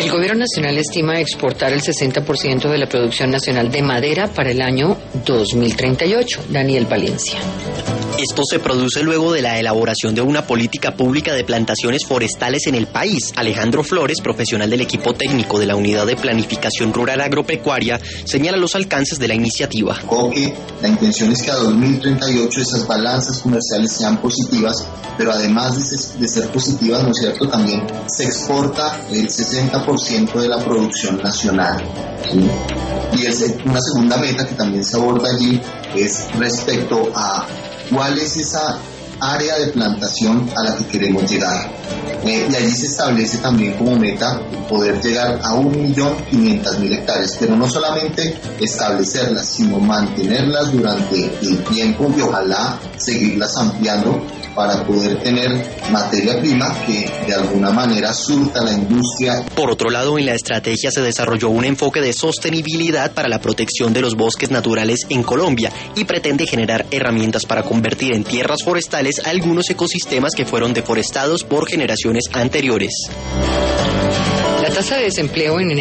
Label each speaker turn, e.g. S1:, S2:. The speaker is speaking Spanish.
S1: El gobierno nacional estima exportar el 60% de la producción nacional de madera para el año 2038. Daniel Valencia.
S2: Esto se produce luego de la elaboración de una política pública de plantaciones forestales en el país. Alejandro Flores, profesional del equipo técnico de la Unidad de Planificación Rural Agropecuaria, señala los alcances de la iniciativa.
S3: La intención es que a 2038 esas balanzas comerciales sean positivas, pero además de ser positivas, ¿no es cierto?, también se exporta el 60% de la producción nacional. ¿Sí? Y una segunda meta que también se aborda allí es respecto a cuál es esa área de plantación a la que queremos llegar. Y allí se establece también como meta poder llegar a 1.500.000 hectáreas, pero no solamente establecerlas, sino mantenerlas durante el tiempo y ojalá seguirlas ampliando para poder tener materia prima que de alguna manera surta la industria.
S2: Por otro lado, en la estrategia se desarrolló un enfoque de sostenibilidad para la protección de los bosques naturales en Colombia y pretende generar herramientas para convertir en tierras forestales algunos ecosistemas que fueron deforestados por generaciones anteriores.
S1: La tasa de desempleo en